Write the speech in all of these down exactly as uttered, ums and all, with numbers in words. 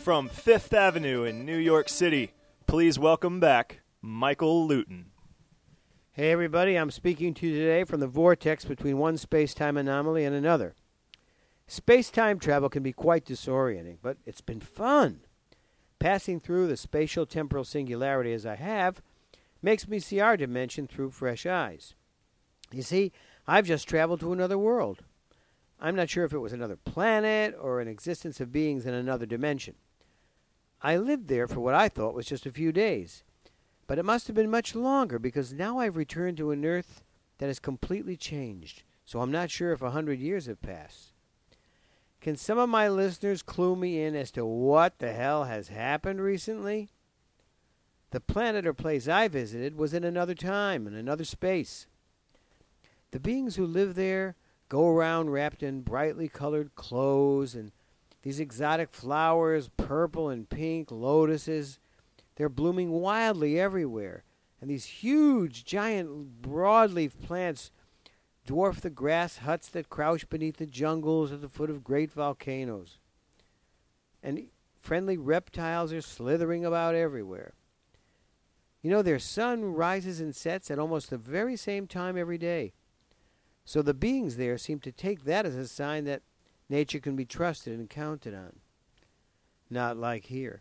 from Fifth Avenue in New York City, please welcome back Michael Lutin. Hey everybody, I'm speaking to you today from the vortex between one space-time anomaly and another. Space-time travel can be quite disorienting, but it's been fun. Passing through the spatial temporal singularity as I have makes me see our dimension through fresh eyes. You see, I've just traveled to another world. I'm not sure if it was another planet or an existence of beings in another dimension. I lived there for what I thought was just a few days. But it must have been much longer, because now I've returned to an Earth that has completely changed, so I'm not sure if a hundred years have passed. Can some of my listeners clue me in as to what the hell has happened recently? The planet or place I visited was in another time, in another space. The beings who live there go around wrapped in brightly colored clothes and these exotic flowers, purple and pink, lotuses. They're blooming wildly everywhere, and these huge, giant, broadleaf plants dwarf the grass huts that crouch beneath the jungles at the foot of great volcanoes. And friendly reptiles are slithering about everywhere. You know, their sun rises and sets at almost the very same time every day. So the beings there seem to take that as a sign that nature can be trusted and counted on. Not like here.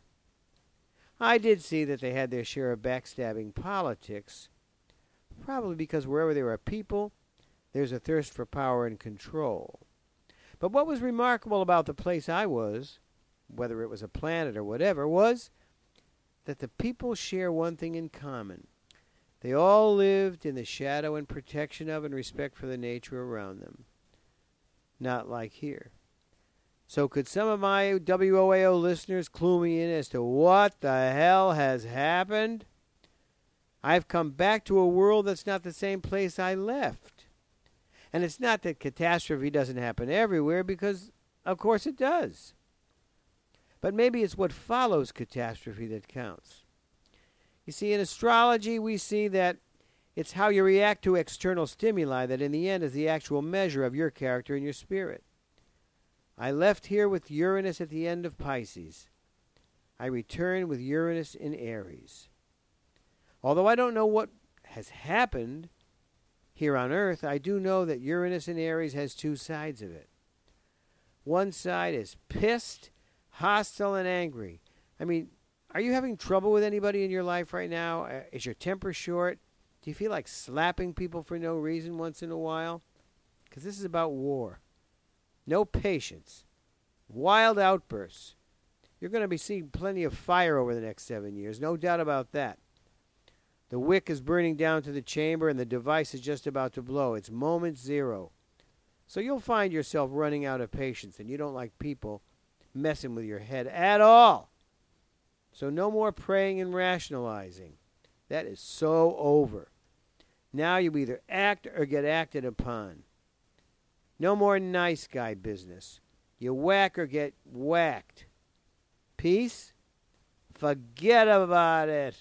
I did see that they had their share of backstabbing politics, probably because wherever there are people, there's a thirst for power and control. But what was remarkable about the place I was, whether it was a planet or whatever, was that the people share one thing in common. They all lived in the shadow and protection of and respect for the nature around them. Not like here. So could some of my W O A O listeners clue me in as to what the hell has happened? I've come back to a world that's not the same place I left. And it's not that catastrophe doesn't happen everywhere, because of course it does. But maybe it's what follows catastrophe that counts. You see, in astrology we see that it's how you react to external stimuli that in the end is the actual measure of your character and your spirit. I left here with Uranus at the end of Pisces. I return with Uranus in Aries. Although I don't know what has happened here on Earth, I do know that Uranus in Aries has two sides of it. One side is pissed, hostile, and angry. I mean, are you having trouble with anybody in your life right now? Is your temper short? Do you feel like slapping people for no reason once in a while? Because this is about war. No patience. Wild outbursts. You're going to be seeing plenty of fire over the next seven years. No doubt about that. The wick is burning down to the chamber and the device is just about to blow. It's moment zero. So you'll find yourself running out of patience, and you don't like people messing with your head at all. So no more praying and rationalizing. That is so over. Now you either act or get acted upon. No more nice guy business. You whack or get whacked. Peace? Forget about it.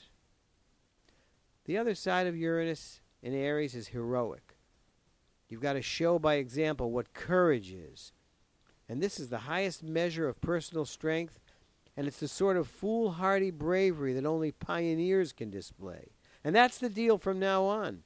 The other side of Uranus in Aries is heroic. You've got to show by example what courage is. And this is the highest measure of personal strength, and it's the sort of foolhardy bravery that only pioneers can display. And that's the deal from now on.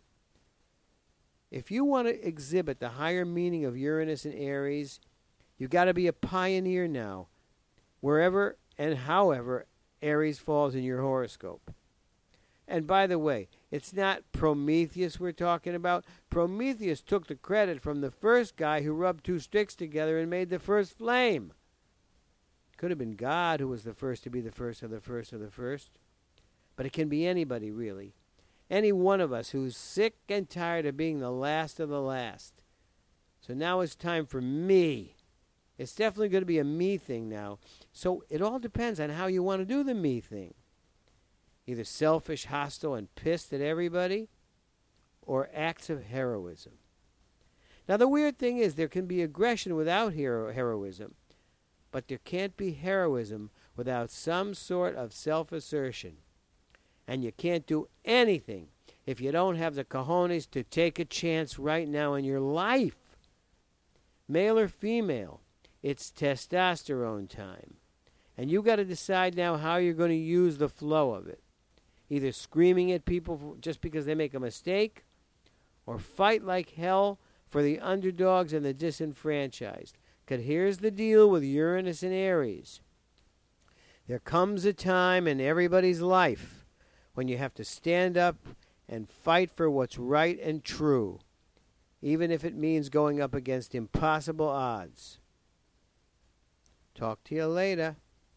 If you want to exhibit the higher meaning of Uranus and Aries, you've got to be a pioneer now, wherever and however Aries falls in your horoscope. And by the way, it's not Prometheus we're talking about. Prometheus took the credit from the first guy who rubbed two sticks together and made the first flame. Could have been God who was the first to be the first of the first of the first. But it can be anybody, really. Any one of us who's sick and tired of being the last of the last. So now it's time for me. It's definitely going to be a me thing now. So it all depends on how you want to do the me thing. Either selfish, hostile, and pissed at everybody, or acts of heroism. Now the weird thing is there can be aggression without hero- heroism, but there can't be heroism without some sort of self-assertion. And you can't do anything if you don't have the cojones to take a chance right now in your life. Male or female, it's testosterone time. And you got to decide now how you're going to use the flow of it. Either screaming at people just because they make a mistake, or fight like hell for the underdogs and the disenfranchised. Because here's the deal with Uranus and Aries. There comes a time in everybody's life when you have to stand up and fight for what's right and true, even if it means going up against impossible odds. Talk to you later.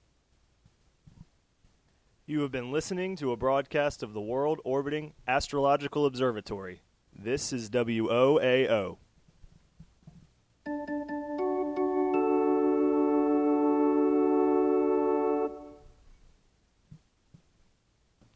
You have been listening to a broadcast of the World Orbiting Astrological Observatory. This is W O A O.